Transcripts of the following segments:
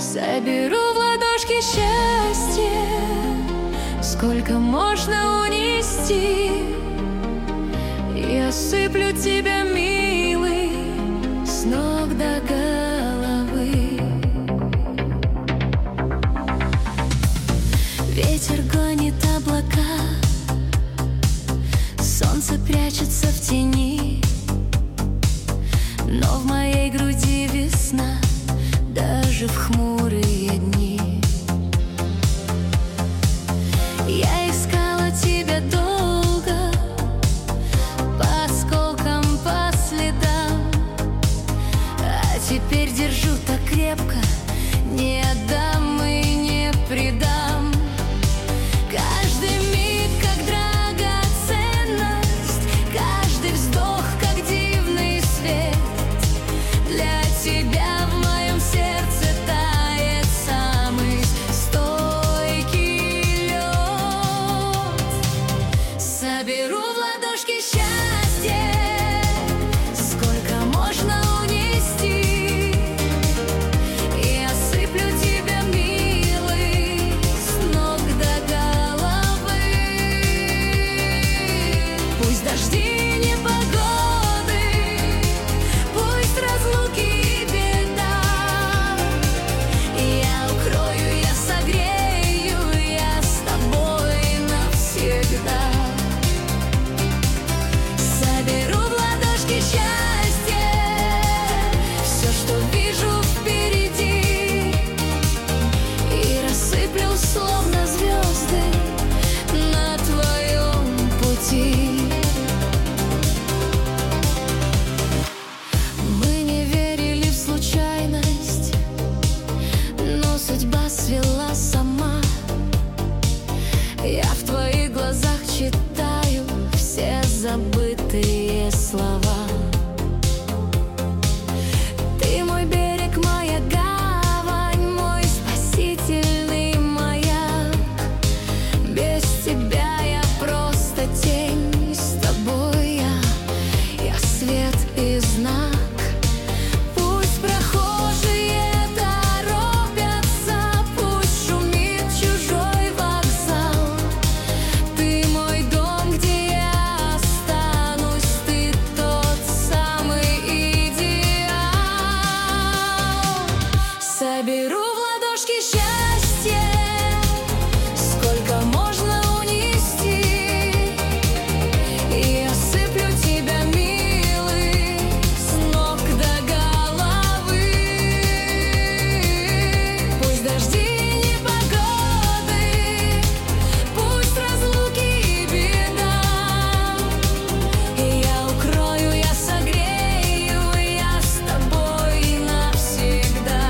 Соберу в ладошки счастье, сколько можно унести. Я осыплю тебя, милый, с ног до головы. Ветер гонит облака, солнце прячется в тени, но в моей груди весна даже в хмурые дни. Я искала тебя долго, по осколкам, по следам, а теперь держу так крепко, не отдам и не предам. Каждый миг как драгоценность, каждый вздох как дивный свет. Для тебя в моем сердце тает самый стойкий лед. Соберу в ладошки счастье, сколько можно унести. И осыплю тебя, милый, с ног до головы. Пусть дожди, непогоды, пусть разлуки и беда, я укрою, я согрею, я с тобой навсегда. Соберу в ладошки счастье, все, что вижу впереди, и рассыплю, словно звезды, на твоем пути. Мы не верили в случайность, но судьба свела сама. Я в твоих глазах читаю все забытые слова. Ты мой берег, моя гавань, мой спасительный маяк. Без тебя я просто тень, с тобой я свет и знак. Пусть прохожие торопятся, пусть шумит чужой вокзал. Ты мой дом, где я останусь, ты тот самый идеал. Соберу в ладошки счастье, сколько можно унести. И осыплю тебя, милый, с ног до головы. Пусть дожди, непогоды, пусть разлуки и беда, я укрою, я согрею, я с тобой навсегда.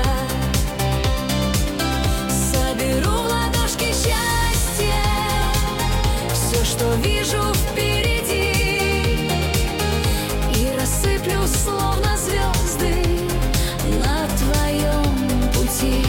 Соберу в ладошки счастье, все, что вижу впереди, и рассыплю, словно звезды, на твоем пути.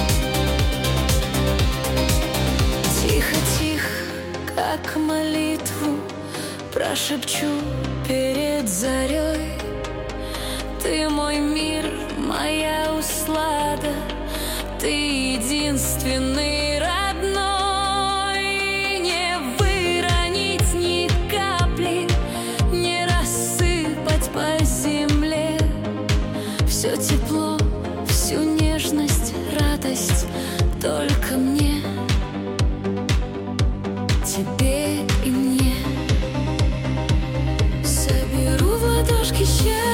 Тихо-тихо, как молитву, прошепчу перед зарей. Ты мой мир, моя услада, ты единственный родной. Не выронить ни капли, не рассыпать по земле. Все тепло, всю нежность, радость только мне, тебе и мне. Соберу в ладошки счастье,